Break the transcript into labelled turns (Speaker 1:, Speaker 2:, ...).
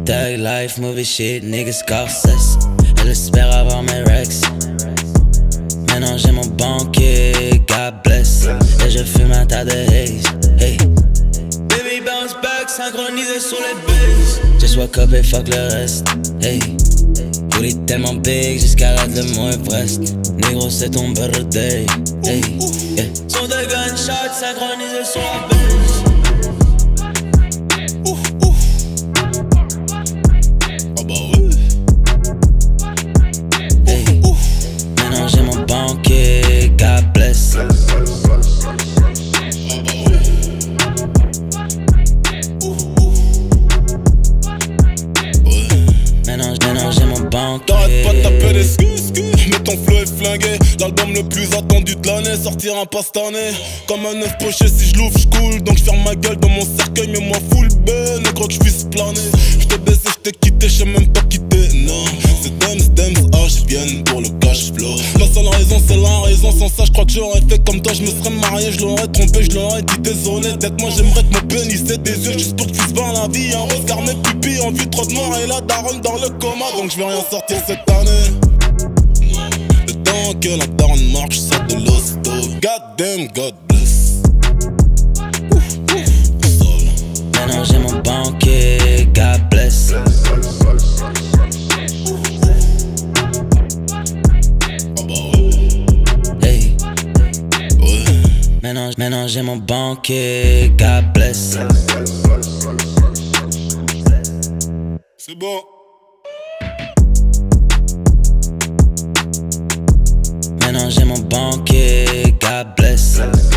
Speaker 1: Tag life, movie shit, niggas Scorsese. Elle espère avoir mes rex. Maintenant j'ai mon banquier, God bless. Et je fume un tas de haze, hey. Baby bounce back, synchronisé sur les bases. Just woke up et fuck le reste, hey. Booty tellement big, jusqu'à rate le mot Everest. Négro c'est ton birthday, hey, yeah. Son de gunshots, synchronisé sur la base. Maintenant j'ai mon banquier, God bless. Maintenant j'ai mon banquier.
Speaker 2: T'arrêtes pas de taper des mais ton flow est flingué. L'album le plus attendu de l'année sortira pas cette année. Comme un œuf poché, si je l'ouvre j'coule. Donc j'ferme ma gueule dans mon cercueil. Mais moi full B, négro que j'puisse planer. J't'ai baisé, j't'ai quitté, j'sais même pas quitter, non. C'est Dems, H viennent pour le cash flow. La seule raison c'est la raison. Sans ça j'crois que j'aurais fait comme toi. J'me serais marié, j'l'aurais trompé, j'l'aurais dit désolé. Peut-être moi j'aimerais que mon pénis ait des yeux juste pour que tu puisses voir la vie. Un regard mes pupilles en vue trop de noir. Et la daronne dans le coma. Donc j'vais rien sortir cette année. Le temps que la daronne marche, ça de l'hosto. God damn, God bless.
Speaker 1: Maintenant j'ai mon banquier, God bless. Hey. Maintenant j'ai mon banquier, God bless.
Speaker 2: C'est bon.
Speaker 1: Maintenant j'ai mon banquier, God bless.